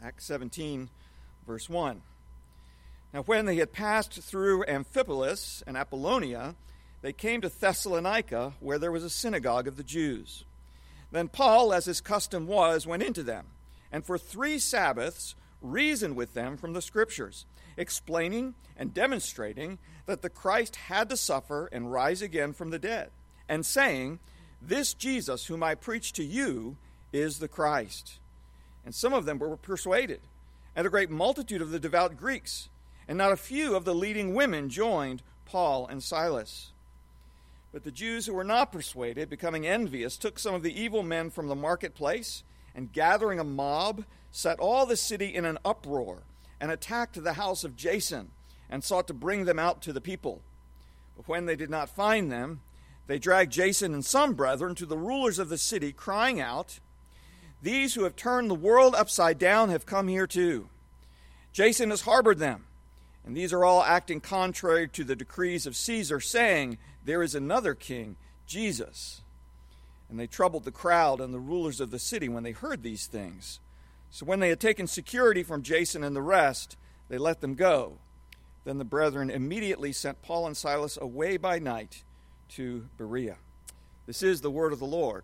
Acts 17, verse 1. Now when they had passed through Amphipolis and Apollonia, they came to Thessalonica, where there was a synagogue of the Jews. Then Paul, as his custom was, went into them, and for 3 Sabbaths reasoned with them from the Scriptures, explaining and demonstrating that the Christ had to suffer and rise again from the dead, and saying, "This Jesus whom I preach to you is the Christ." And some of them were persuaded, and a great multitude of the devout Greeks, and not a few of the leading women joined Paul and Silas. But the Jews who were not persuaded, becoming envious, took some of the evil men from the marketplace, and gathering a mob, set all the city in an uproar, and attacked the house of Jason, and sought to bring them out to the people. But when they did not find them, they dragged Jason and some brethren to the rulers of the city, crying out, "These who have turned the world upside down have come here too. Jason has harbored them, and these are all acting contrary to the decrees of Caesar, saying, 'There is another king, Jesus.'" And they troubled the crowd and the rulers of the city when they heard these things. So when they had taken security from Jason and the rest, they let them go. Then the brethren immediately sent Paul and Silas away by night to Berea. This is the word of the Lord.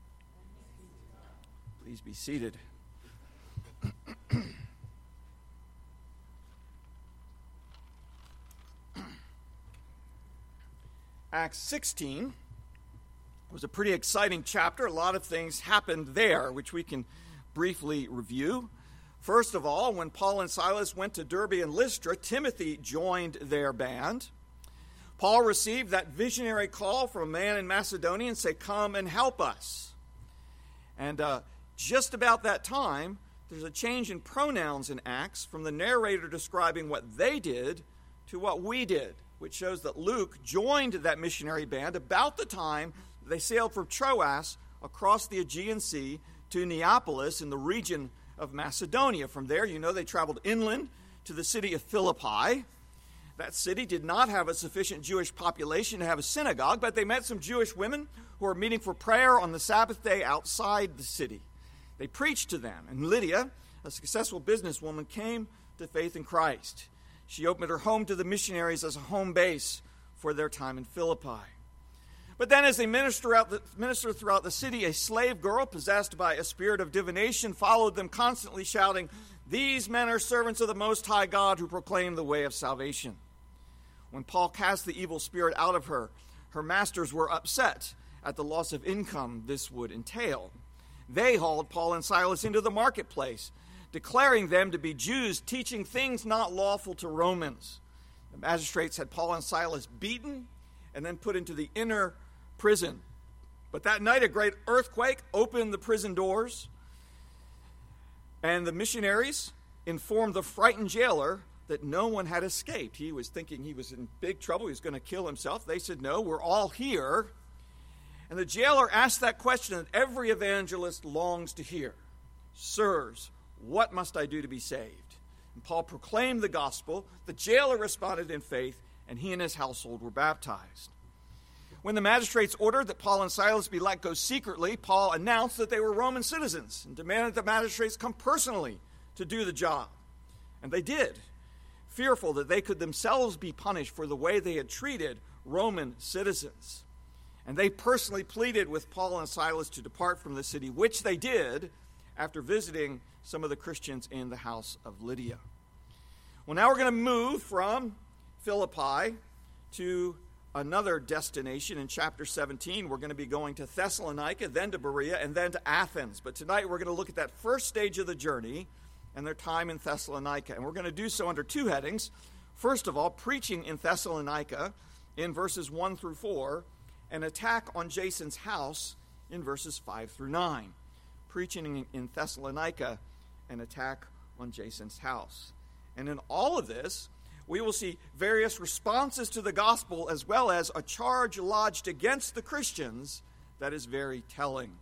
Please be seated. Acts 16 was a pretty exciting chapter. A lot of things happened there, which we can briefly review. First of all, when Paul and Silas went to Derbe and Lystra, Timothy joined their band. Paul received that visionary call from a man in Macedonia and said, "Come and help us." And just about that time, there's a change in pronouns in Acts from the narrator describing what they did to what we did, which shows that Luke joined that missionary band about the time they sailed from Troas across the Aegean Sea to Neapolis in the region of Macedonia. From there, they traveled inland to the city of Philippi. That city did not have a sufficient Jewish population to have a synagogue, but they met some Jewish women who were meeting for prayer on the Sabbath day outside the city. They preached to them, and Lydia, a successful businesswoman, came to faith in Christ. She opened her home to the missionaries as a home base for their time in Philippi. But then as they ministered throughout the city, a slave girl possessed by a spirit of divination followed them, constantly shouting, "These men are servants of the Most High God who proclaim the way of salvation." When Paul cast the evil spirit out of her, her masters were upset at the loss of income this would entail. They hauled Paul and Silas into the marketplace, declaring them to be Jews teaching things not lawful to Romans. The magistrates had Paul and Silas beaten and then put into the inner prison. But that night a great earthquake opened the prison doors, and the missionaries informed the frightened jailer that no one had escaped. He was thinking he was in big trouble. He was going to kill himself. They said, "No, we're all here." And the jailer asked that question that every evangelist longs to hear. "Sirs, what must I do to be saved?" And Paul proclaimed the gospel. The jailer responded in faith, and he and his household were baptized. When the magistrates ordered that Paul and Silas be let go secretly, Paul announced that they were Roman citizens and demanded that the magistrates come personally to do the job. And they did, fearful that they could themselves be punished for the way they had treated Roman citizens. And they personally pleaded with Paul and Silas to depart from the city, which they did after visiting some of the Christians in the house of Lydia. Well, now we're going to move from Philippi to another destination in chapter 17. We're going to be going to Thessalonica, then to Berea, and then to Athens. But tonight we're going to look at that first stage of the journey and their time in Thessalonica. And we're going to do so under 2 headings. First of all, preaching in Thessalonica in verses 1 through 4, an attack on Jason's house in verses 5 through 9. Preaching in Thessalonica, an attack on Jason's house. And in all of this, we will see various responses to the gospel as well as a charge lodged against the Christians that is very telling.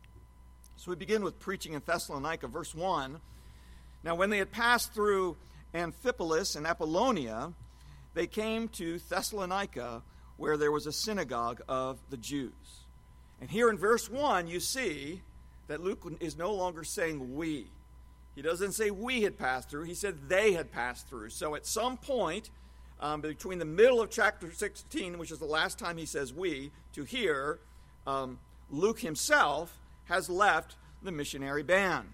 So we begin with preaching in Thessalonica, verse 1. Now when they had passed through Amphipolis and Apollonia, they came to Thessalonica, where there was a synagogue of the Jews. And here in verse 1, you see that Luke is no longer saying we. He doesn't say we had passed through. He said they had passed through. So at some point between the middle of chapter 16, which is the last time he says we, to here, Luke himself has left the missionary band.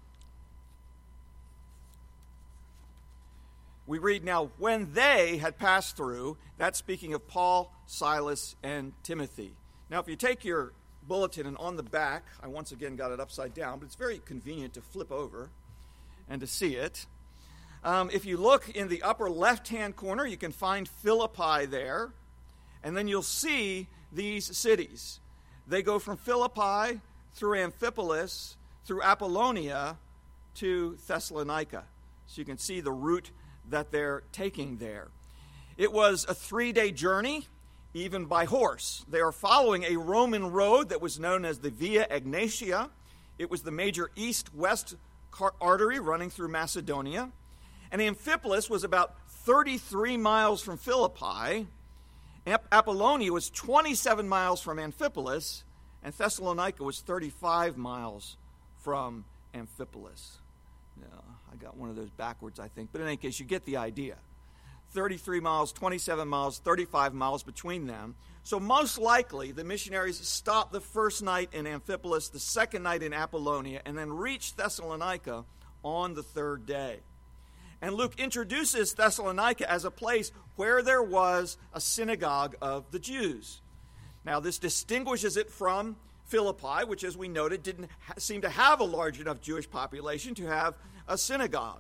We read now, when they had passed through, that's speaking of Paul, Silas, and Timothy. Now, if you take your bulletin and on the back, I once again got it upside down, but it's very convenient to flip over and to see it. If you look in the upper left-hand corner, you can find Philippi there, and then you'll see these cities. They go from Philippi through Amphipolis, through Apollonia, to Thessalonica. So you can see the route that they're taking there. It was a 3-day journey, even by horse. They are following a Roman road that was known as the Via Egnatia. It was the major east-west artery running through Macedonia. And Amphipolis was about 33 miles from Philippi. Apollonia was 27 miles from Amphipolis, and Thessalonica was 35 miles from Amphipolis. Now, I got one of those backwards, I think, but in any case, you get the idea. 33 miles, 27 miles, 35 miles between them. So most likely, the missionaries stopped the first night in Amphipolis, the second night in Apollonia, and then reached Thessalonica on the third day. And Luke introduces Thessalonica as a place where there was a synagogue of the Jews. Now, this distinguishes it from Philippi, which, as we noted, didn't seem to have a large enough Jewish population to have a synagogue.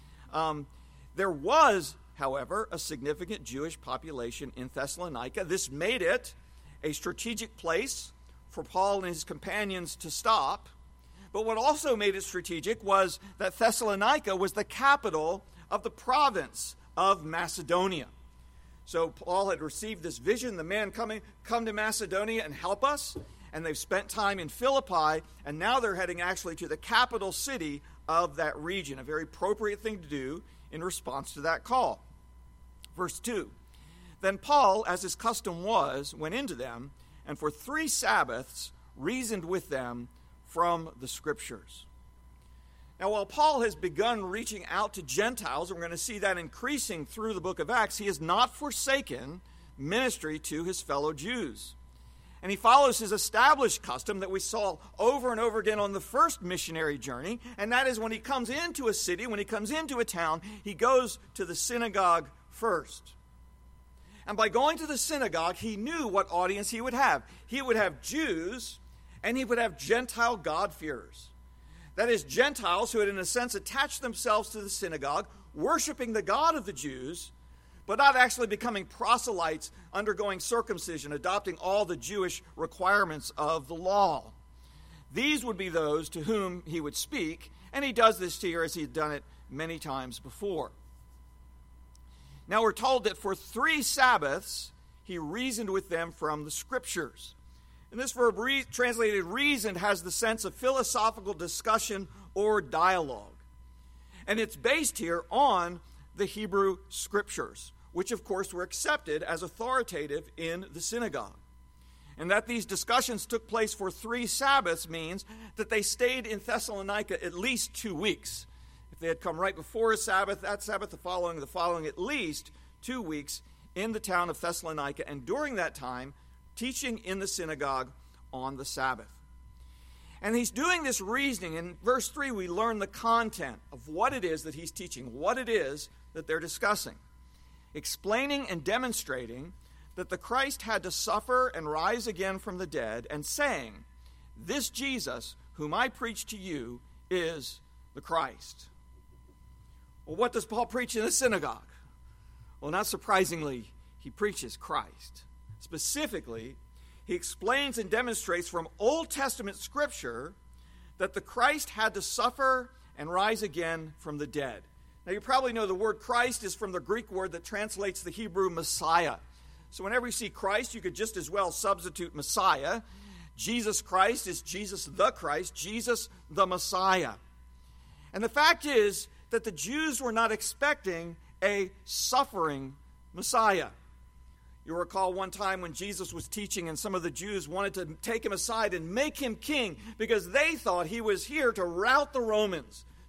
There was, however, a significant Jewish population in Thessalonica. This made it a strategic place for Paul and his companions to stop. But what also made it strategic was that Thessalonica was the capital of the province of Macedonia. So Paul had received this vision, the men come to Macedonia and help us. And they've spent time in Philippi, and now they're heading actually to the capital city of that region, a very appropriate thing to do in response to that call. Verse 2, then Paul, as his custom was, went into them, and for 3 Sabbaths reasoned with them from the Scriptures. Now, while Paul has begun reaching out to Gentiles, and we're going to see that increasing through the book of Acts, he has not forsaken ministry to his fellow Jews. And he follows his established custom that we saw over and over again on the first missionary journey, and that is when he comes into a city, when he comes into a town, he goes to the synagogue first. And by going to the synagogue, he knew what audience he would have. He would have Jews, and he would have Gentile God-fearers. That is, Gentiles who had, in a sense, attached themselves to the synagogue, worshiping the God of the Jews, but not actually becoming proselytes, undergoing circumcision, adopting all the Jewish requirements of the law. These would be those to whom he would speak, and he does this here as he's done it many times before. Now we're told that for 3 Sabbaths, he reasoned with them from the Scriptures. And this verb, translated reasoned, has the sense of philosophical discussion or dialogue. And it's based here on the Hebrew Scriptures, which of course were accepted as authoritative in the synagogue. And that these discussions took place for 3 Sabbaths means that they stayed in Thessalonica at least 2 weeks. If they had come right before a Sabbath, that Sabbath, the following, at least 2 weeks in the town of Thessalonica, and during that time, teaching in the synagogue on the Sabbath. And he's doing this reasoning. In verse 3, we learn the content of what it is that he's teaching, what it is that they're discussing, explaining and demonstrating that the Christ had to suffer and rise again from the dead, and saying, this Jesus, whom I preach to you, is the Christ. Well, what does Paul preach in the synagogue? Well, not surprisingly, he preaches Christ. Specifically, he explains and demonstrates from Old Testament Scripture that the Christ had to suffer and rise again from the dead. Now, you probably know the word Christ is from the Greek word that translates the Hebrew Messiah. So whenever you see Christ, you could just as well substitute Messiah. Jesus Christ is Jesus the Christ, Jesus the Messiah. And the fact is that the Jews were not expecting a suffering Messiah. You'll recall one time when Jesus was teaching and some of the Jews wanted to take him aside and make him king because they thought he was here to rout the Romans,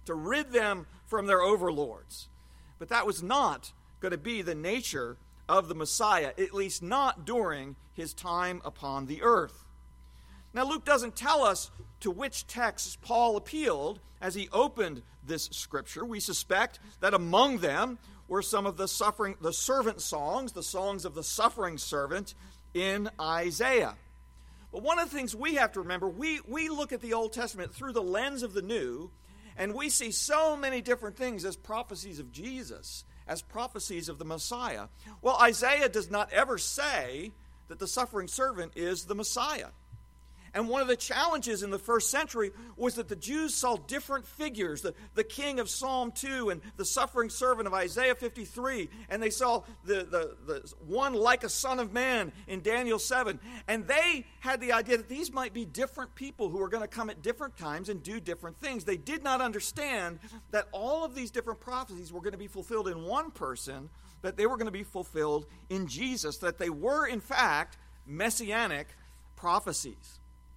to rid them from their overlords. But that was not going to be the nature of the Messiah, at least not during his time upon the earth. Now, Luke doesn't tell us to which texts Paul appealed as he opened this scripture. We suspect that among them were some of the servant songs, the songs of the suffering servant in Isaiah. But one of the things we have to remember, we look at the Old Testament through the lens of the New, and we see so many different things as prophecies of Jesus, as prophecies of the Messiah. Well, Isaiah does not ever say that the suffering servant is the Messiah. And one of the challenges in the first century was that the Jews saw different figures, the king of Psalm 2 and the suffering servant of Isaiah 53, and they saw the one like a son of man in Daniel 7. And they had the idea that these might be different people who were going to come at different times and do different things. They did not understand that all of these different prophecies were going to be fulfilled in one person, that they were going to be fulfilled in Jesus, that they were, in fact, messianic prophecies.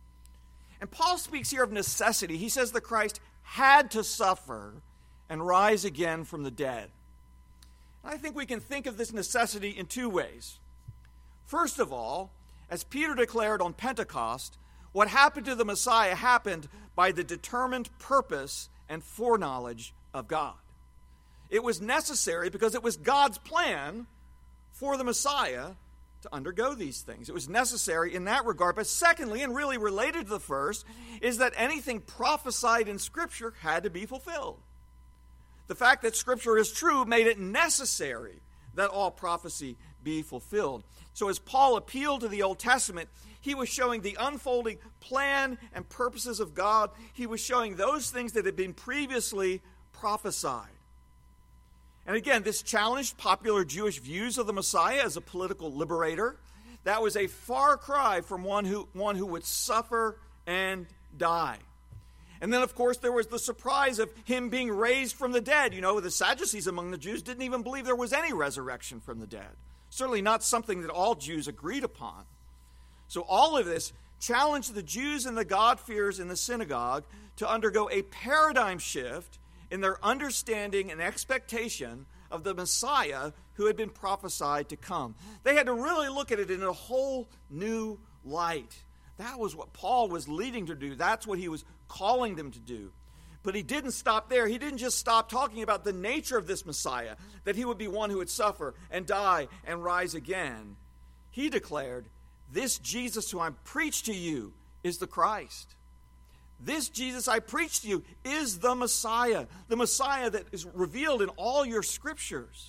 And Paul speaks here of necessity. He says that Christ had to suffer and rise again from the dead. And I think we can think of this necessity in two ways. First of all, as Peter declared on Pentecost, what happened to the Messiah happened by the determined purpose and foreknowledge of God. It was necessary because it was God's plan for the Messiah to undergo these things. It was necessary in that regard. But secondly, and really related to the first, is that anything prophesied in Scripture had to be fulfilled. The fact that Scripture is true made it necessary that all prophecy be fulfilled. So as Paul appealed to the Old Testament, he was showing the unfolding plan and purposes of God. He was showing those things that had been previously prophesied. And again, this challenged popular Jewish views of the Messiah as a political liberator. That was a far cry from one who would suffer and die. And then, of course, there was the surprise of him being raised from the dead. You know, the Sadducees among the Jews didn't even believe there was any resurrection from the dead. Certainly not something that all Jews agreed upon. So all of this challenged the Jews and the God-fearers in the synagogue to undergo a paradigm shift in their understanding and expectation of the Messiah who had been prophesied to come. They had to really look at it in a whole new light. That was what Paul was leading to do. That's what he was calling them to do. But he didn't stop there. He didn't just stop talking about the nature of this Messiah, that he would be one who would suffer and die and rise again. He declared, "This Jesus who I preach to you is the Christ. This Jesus I preach to you is the Messiah that is revealed in all your scriptures."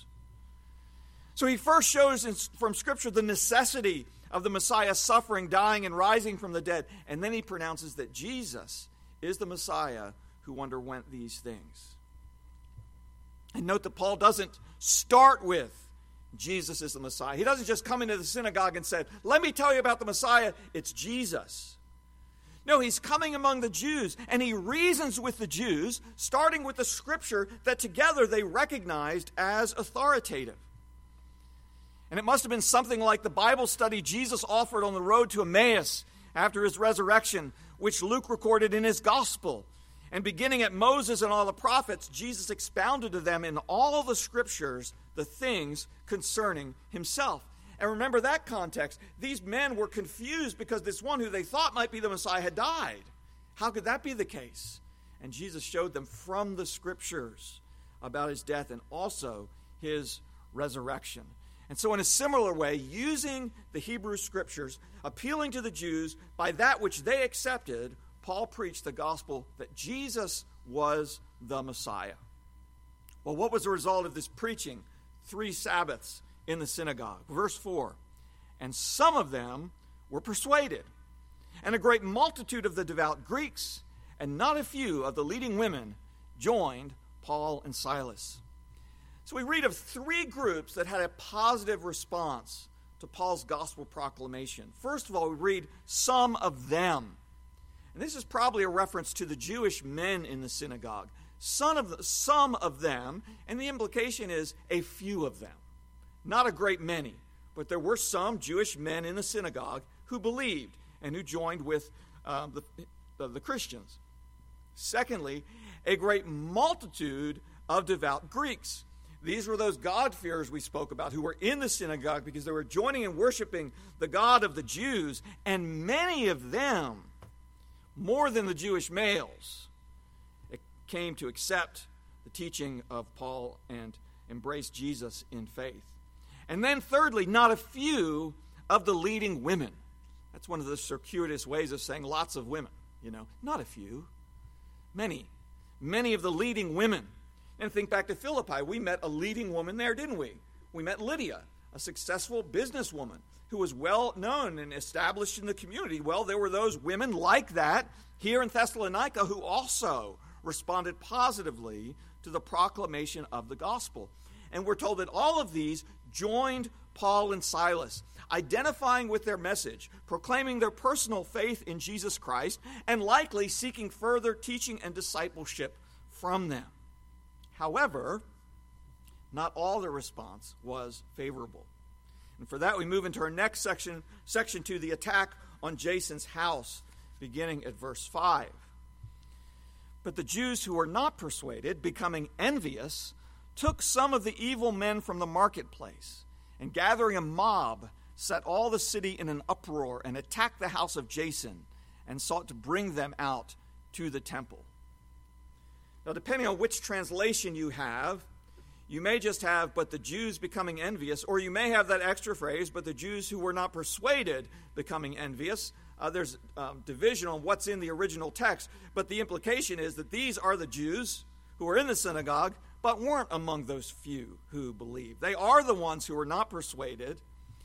So he first shows from Scripture the necessity of the Messiah suffering, dying, and rising from the dead. And then he pronounces that Jesus is the Messiah who underwent these things. And note that Paul doesn't start with Jesus is the Messiah. He doesn't just come into the synagogue and say, "Let me tell you about the Messiah, it's Jesus." No, he's coming among the Jews, and he reasons with the Jews, starting with the Scripture that together they recognized as authoritative. And it must have been something like the Bible study Jesus offered on the road to Emmaus after his resurrection, which Luke recorded in his gospel. And beginning at Moses and all the prophets, Jesus expounded to them in all the Scriptures the things concerning himself. And remember that context. These men were confused because this one who they thought might be the Messiah had died. How could that be the case? And Jesus showed them from the Scriptures about his death and also his resurrection. And so in a similar way, using the Hebrew Scriptures, appealing to the Jews by that which they accepted, Paul preached the gospel that Jesus was the Messiah. Well, what was the result of this preaching? 3 Sabbaths in the synagogue. Verse 4, "And some of them were persuaded, and a great multitude of the devout Greeks, and not a few of the leading women, joined Paul and Silas." So we read of 3 groups that had a positive response to Paul's gospel proclamation. First of all, we read some of them. And this is probably a reference to the Jewish men in the synagogue. Some of them, and the implication is a few of them. Not a great many, but there were some Jewish men in the synagogue who believed and who joined with the Christians. Secondly, a great multitude of devout Greeks. These were those God-fearers we spoke about who were in the synagogue because they were joining and worshiping the God of the Jews, and many of them, more than the Jewish males, came to accept the teaching of Paul and embrace Jesus in faith. And then thirdly, not a few of the leading women. That's one of the circuitous ways of saying lots of women, not a few, many of the leading women. And think back to Philippi. We met a leading woman there, didn't we? We met Lydia, a successful businesswoman who was well known and established in the community. Well, there were those women like that here in Thessalonica who also responded positively to the proclamation of the gospel. And we're told that all of these joined Paul and Silas, identifying with their message, proclaiming their personal faith in Jesus Christ, and likely seeking further teaching and discipleship from them. However, not all the response was favorable. And for that, we move into our next section 2, the attack on Jason's house, beginning at verse 5. But the Jews who were not persuaded, becoming envious, took some of the evil men from the marketplace, and gathering a mob, set all the city in an uproar, and attacked the house of Jason, and sought to bring them out to the temple. Now, depending on which translation you have, you may just have, but the Jews becoming envious, or you may have that extra phrase, but the Jews who were not persuaded becoming envious. There's division on what's in the original text, but the implication is that these are the Jews who were in the synagogue, but weren't among those few who believed. They are the ones who were not persuaded,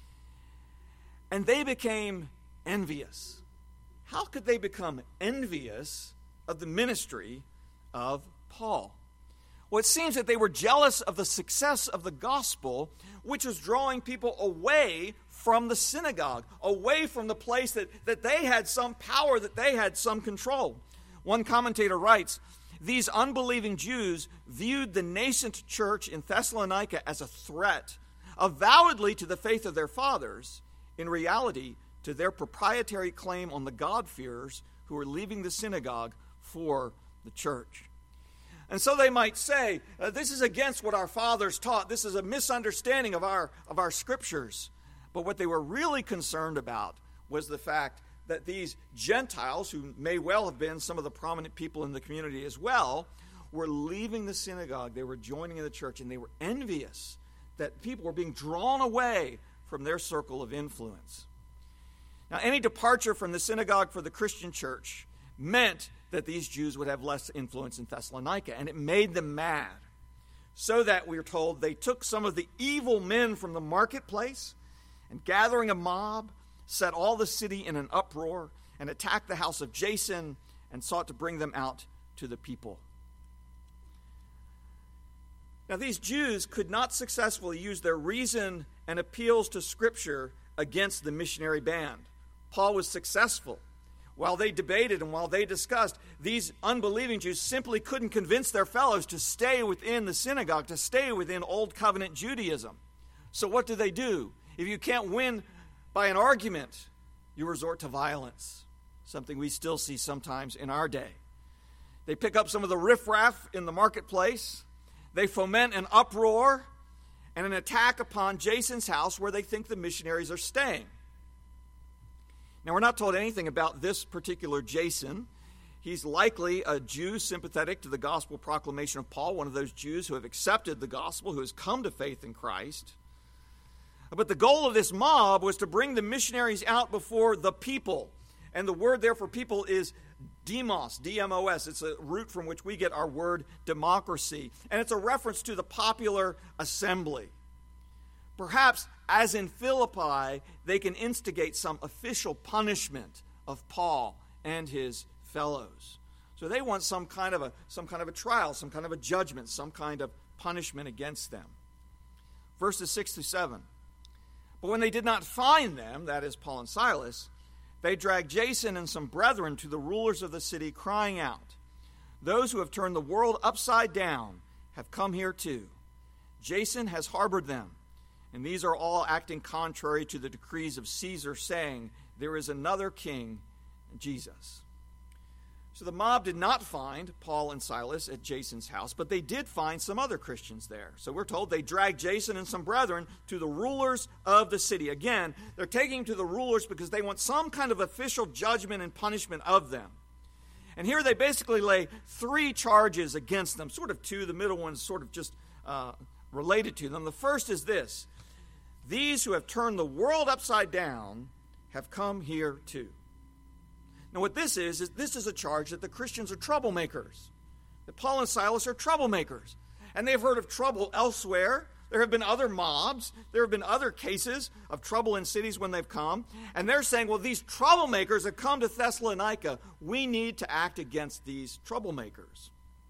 and they became envious. How could they become envious of the ministry of Paul? Well, it seems that they were jealous of the success of the gospel, which was drawing people away from the synagogue, away from the place that they had some power, that they had some control. One commentator writes, these unbelieving Jews viewed the nascent church in Thessalonica as a threat, avowedly to the faith of their fathers, in reality to their proprietary claim on the God-fearers who were leaving the synagogue for the church. And so they might say, this is against what our fathers taught. This is a misunderstanding of our scriptures. But what they were really concerned about was the fact that these Gentiles, who may well have been some of the prominent people in the community as well, were leaving the synagogue. They were joining in the church, and they were envious that people were being drawn away from their circle of influence. Now, any departure from the synagogue for the Christian church meant that these Jews would have less influence in Thessalonica, and it made them mad. So that, we're told, they took some of the evil men from the marketplace, and gathering a mob, set all the city in an uproar, and attacked the house of Jason, and sought to bring them out to the people. Now, these Jews could not successfully use their reason and appeals to Scripture against the missionary band. Paul was successful. While they debated and while they discussed, these unbelieving Jews simply couldn't convince their fellows to stay within the synagogue, to stay within Old Covenant Judaism. So what do? If you can't win by an argument, you resort to violence, something we still see sometimes in our day. They pick up some of the riffraff in the marketplace. They foment an uproar and an attack upon Jason's house where they think the missionaries are staying. Now, we're not told anything about this particular Jason. He's likely a Jew sympathetic to the gospel proclamation of Paul, one of those Jews who have accepted the gospel, who has come to faith in Christ. But the goal of this mob was to bring the missionaries out before the people. And the word there for people is demos, D-M-O-S. It's a root from which we get our word democracy. And it's a reference to the popular assembly. Perhaps, as in Philippi, they can instigate some official punishment of Paul and his fellows. So they want some kind of a trial, some kind of a judgment, some kind of punishment against them. Verses 6 through 7. But when they did not find them, that is Paul and Silas, they dragged Jason and some brethren to the rulers of the city, crying out, "Those who have turned the world upside down have come here too. Jason has harbored them, and these are all acting contrary to the decrees of Caesar, saying, 'There is another king, Jesus.'" So the mob did not find Paul and Silas at Jason's house, but they did find some other Christians there. So we're told they dragged Jason and some brethren to the rulers of the city. Again, they're taking them to the rulers because they want some kind of official judgment and punishment of them. And here they basically lay 3 charges against them, sort of 2. The middle one's sort of just related to them. The first is this: these who have turned the world upside down have come here too. Now what this is a charge that the Christians are troublemakers, that Paul and Silas are troublemakers. And they've heard of trouble elsewhere. There have been other mobs. There have been other cases of trouble in cities when they've come. And they're saying, well, these troublemakers have come to Thessalonica. We need to act against these troublemakers.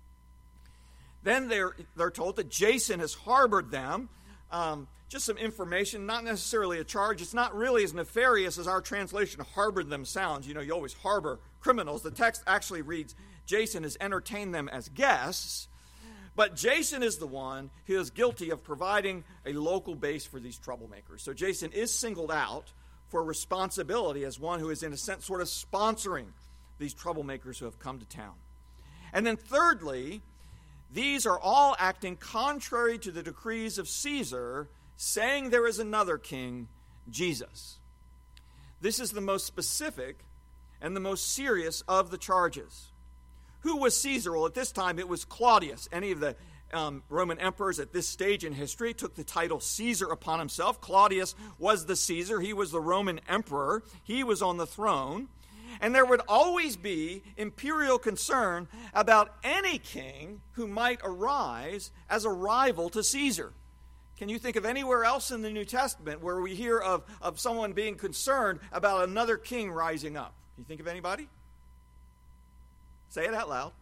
Then they're told that Jason has harbored them. Just some information, not necessarily a charge. It's not really as nefarious as our translation harbored them sounds. You know, you always harbor criminals. The text actually reads, Jason has entertained them as guests. But Jason is the one who is guilty of providing a local base for these troublemakers. So Jason is singled out for responsibility as one who is, in a sense, sort of sponsoring these troublemakers who have come to town. And then thirdly, these are all acting contrary to the decrees of Caesar, saying there is another king, Jesus. This is the most specific and the most serious of the charges. Who was Caesar? Well, at this time it was Claudius. Any of the Roman emperors at this stage in history took the title Caesar upon himself. Claudius was the Caesar. He was the Roman emperor. He was on the throne. And there would always be imperial concern about any king who might arise as a rival to Caesar. Can you think of anywhere else in the New Testament where we hear of someone being concerned about another king rising up? Can you think of anybody? Say it out loud.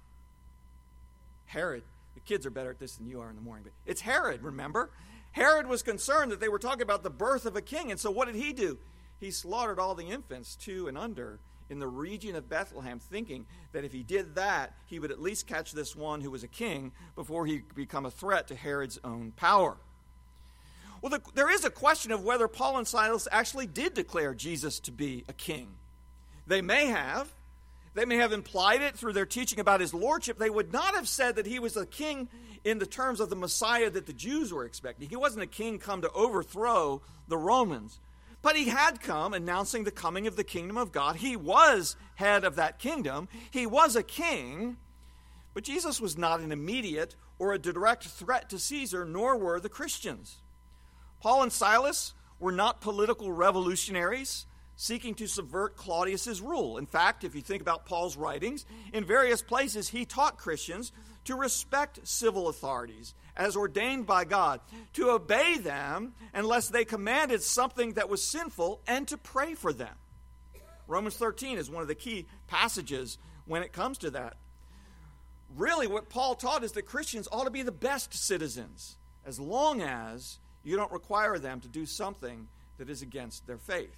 Herod. The kids are better at this than you are in the morning, but it's Herod, remember? Herod was concerned that they were talking about the birth of a king, and so what did he do? He slaughtered all the infants 2 and under in the region of Bethlehem, thinking that if he did that, he would at least catch this one who was a king before he could become a threat to Herod's own power. Well, there is a question of whether Paul and Silas actually did declare Jesus to be a king. They may have. They may have implied it through their teaching about his lordship. They would not have said that he was a king in the terms of the Messiah that the Jews were expecting. He wasn't a king come to overthrow the Romans. But he had come announcing the coming of the kingdom of God. He was head of that kingdom. He was a king. But Jesus was not an immediate or a direct threat to Caesar, nor were the Christians. Paul and Silas were not political revolutionaries seeking to subvert Claudius's rule. In fact, if you think about Paul's writings, in various places he taught Christians to respect civil authorities as ordained by God, to obey them unless they commanded something that was sinful, and to pray for them. Romans 13 is one of the key passages when it comes to that. Really, what Paul taught is that Christians ought to be the best citizens, as long as you don't require them to do something that is against their faith.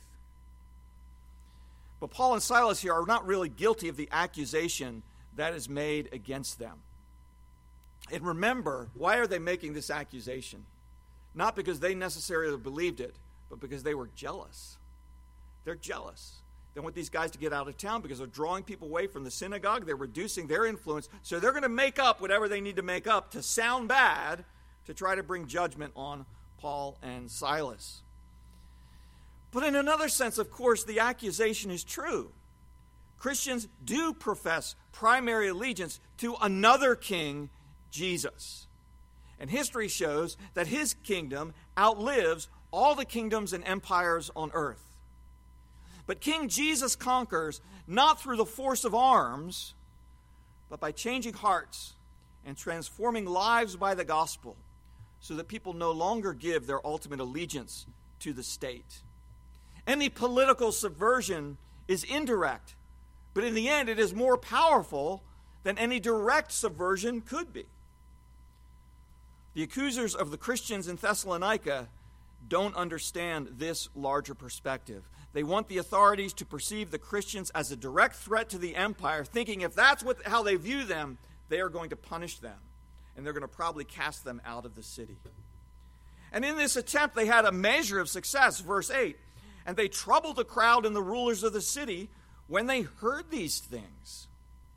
But Paul and Silas here are not really guilty of the accusation that is made against them. And remember, why are they making this accusation? Not because they necessarily believed it, but because they were jealous. They're jealous. They want these guys to get out of town because they're drawing people away from the synagogue. They're reducing their influence. So they're going to make up whatever they need to make up to sound bad to try to bring judgment on Paul and Silas. But in another sense, of course, the accusation is true. Christians do profess primary allegiance to another king, Jesus. And history shows that his kingdom outlives all the kingdoms and empires on earth. But King Jesus conquers not through the force of arms, but by changing hearts and transforming lives by the gospel, so that people no longer give their ultimate allegiance to the state. Any political subversion is indirect, but in the end it is more powerful than any direct subversion could be. The accusers of the Christians in Thessalonica don't understand this larger perspective. They want the authorities to perceive the Christians as a direct threat to the empire, thinking if that's how they view them, they are going to punish them, and they're going to probably cast them out of the city. And in this attempt, they had a measure of success. Verse 8, and they troubled the crowd and the rulers of the city when they heard these things.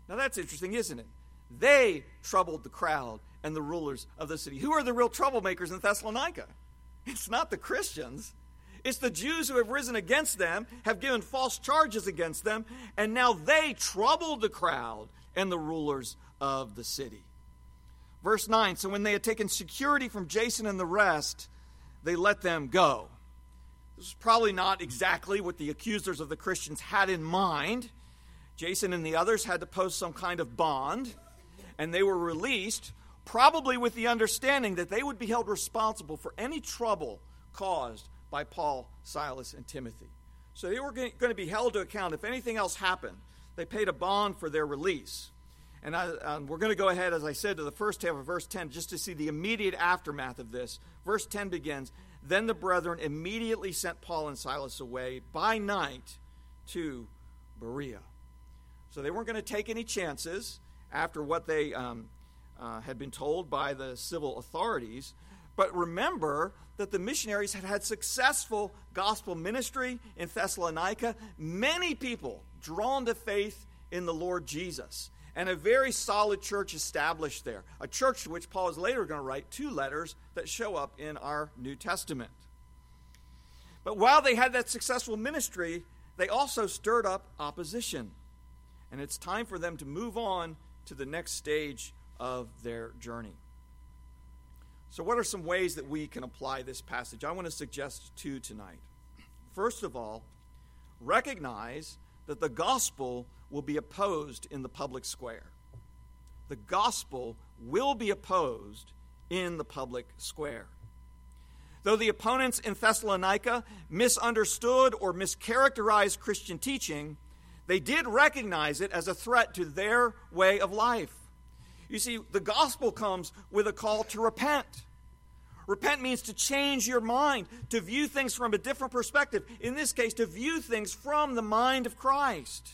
Now that's interesting, isn't it? They troubled the crowd and the rulers of the city. Who are the real troublemakers in Thessalonica? It's not the Christians. It's the Jews who have risen against them, have given false charges against them, and now they troubled the crowd and the rulers of the city. Verse 9, so when they had taken security from Jason and the rest, they let them go. This is probably not exactly what the accusers of the Christians had in mind. Jason and the others had to post some kind of bond, and they were released, probably with the understanding that they would be held responsible for any trouble caused by Paul, Silas, and Timothy. So they were going to be held to account if anything else happened. They paid a bond for their release. And we're going to go ahead, as I said, to the first half of verse 10, just to see the immediate aftermath of this. Verse 10 begins, then the brethren immediately sent Paul and Silas away by night to Berea. So they weren't going to take any chances after what they had been told by the civil authorities. But remember that the missionaries had had successful gospel ministry in Thessalonica. Many people drawn to faith in the Lord Jesus. And a very solid church established there. A church to which Paul is later going to write 2 letters that show up in our New Testament. But while they had that successful ministry, they also stirred up opposition. And it's time for them to move on to the next stage of their journey. So what are some ways that we can apply this passage? I want to suggest 2 tonight. First of all, recognize that the gospel will be opposed in the public square. The gospel will be opposed in the public square. Though the opponents in Thessalonica misunderstood or mischaracterized Christian teaching, they did recognize it as a threat to their way of life. You see, the gospel comes with a call to repent. Repent means to change your mind, to view things from a different perspective. In this case, to view things from the mind of Christ.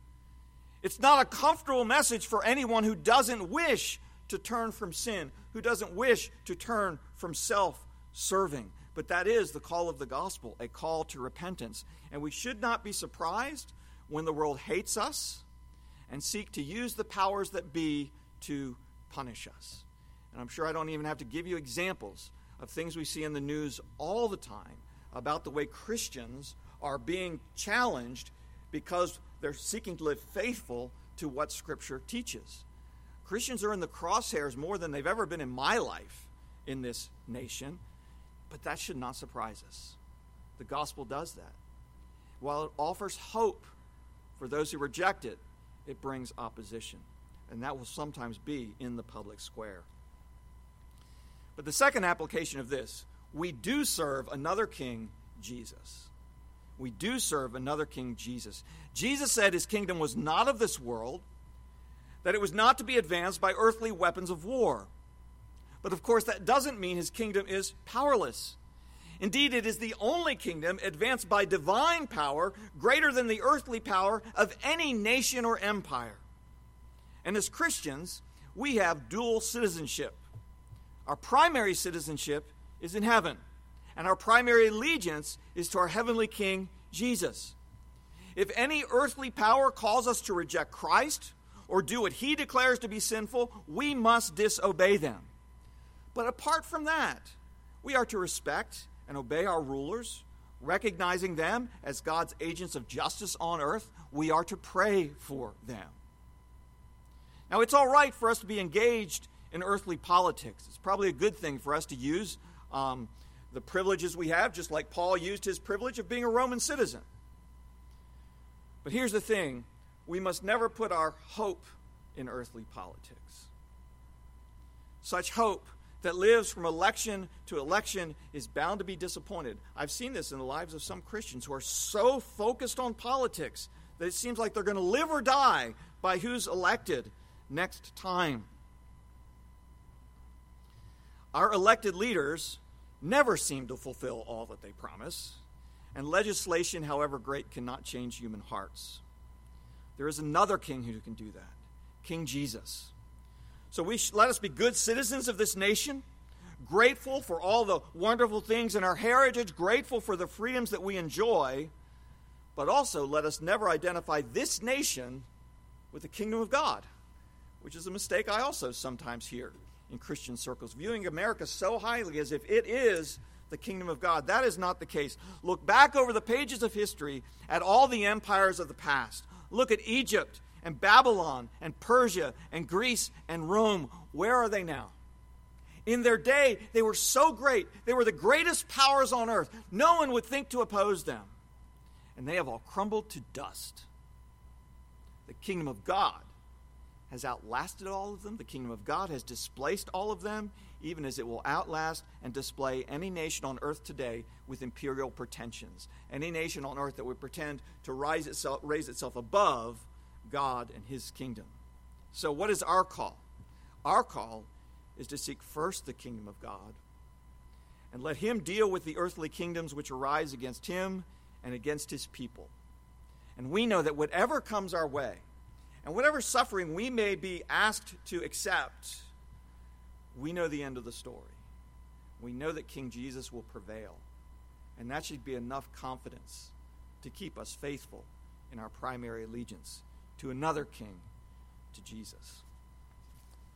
It's not a comfortable message for anyone who doesn't wish to turn from sin, who doesn't wish to turn from self-serving. But that is the call of the gospel, a call to repentance. And we should not be surprised when the world hates us and seek to use the powers that be to punish us. And I'm sure I don't even have to give you examples of things we see in the news all the time about the way Christians are being challenged because they're seeking to live faithful to what Scripture teaches. Christians are in the crosshairs more than they've ever been in my life in this nation, but that should not surprise us. The gospel does that. While it offers hope for those who reject it, it brings opposition, and that will sometimes be in the public square. But the second application of this, we do serve another king, Jesus. We do serve another king, Jesus. Jesus said his kingdom was not of this world, that it was not to be advanced by earthly weapons of war. But of course, that doesn't mean his kingdom is powerless. Indeed, it is the only kingdom advanced by divine power greater than the earthly power of any nation or empire. And as Christians, we have dual citizenship. Our primary citizenship is in heaven, and our primary allegiance is to our heavenly King, Jesus. If any earthly power calls us to reject Christ or do what he declares to be sinful, we must disobey them. But apart from that, we are to respect and obey our rulers, recognizing them as God's agents of justice on earth. We are to pray for them. Now, it's all right for us to be engaged in earthly politics. It's probably a good thing for us to use the privileges we have, just like Paul used his privilege of being a Roman citizen. But here's the thing. We must never put our hope in earthly politics. Such hope that lives from election to election is bound to be disappointed. I've seen this in the lives of some Christians who are so focused on politics that it seems like they're going to live or die by who's elected next time. Our elected leaders never seem to fulfill all that they promise, and legislation, however great, cannot change human hearts. There is another king who can do that, King Jesus. So let us be good citizens of this nation, grateful for all the wonderful things in our heritage, grateful for the freedoms that we enjoy, but also let us never identify this nation with the kingdom of God, which is a mistake I also sometimes hear in Christian circles, viewing America so highly as if it is the kingdom of God. That is not the case. Look back over the pages of history at all the empires of the past. Look at Egypt and Babylon and Persia and Greece and Rome. Where are they now? In their day, they were so great. They were the greatest powers on earth. No one would think to oppose them. And they have all crumbled to dust. The kingdom of God has outlasted all of them. The kingdom of God has displaced all of them, even as it will outlast and display any nation on earth today with imperial pretensions. Any nation on earth that would pretend to raise itself above God and his kingdom. So what is our call? Our call is to seek first the kingdom of God and let him deal with the earthly kingdoms which arise against him and against his people. And we know that whatever comes our way, and whatever suffering we may be asked to accept, we know the end of the story. We know that King Jesus will prevail. And that should be enough confidence to keep us faithful in our primary allegiance to another king, to Jesus.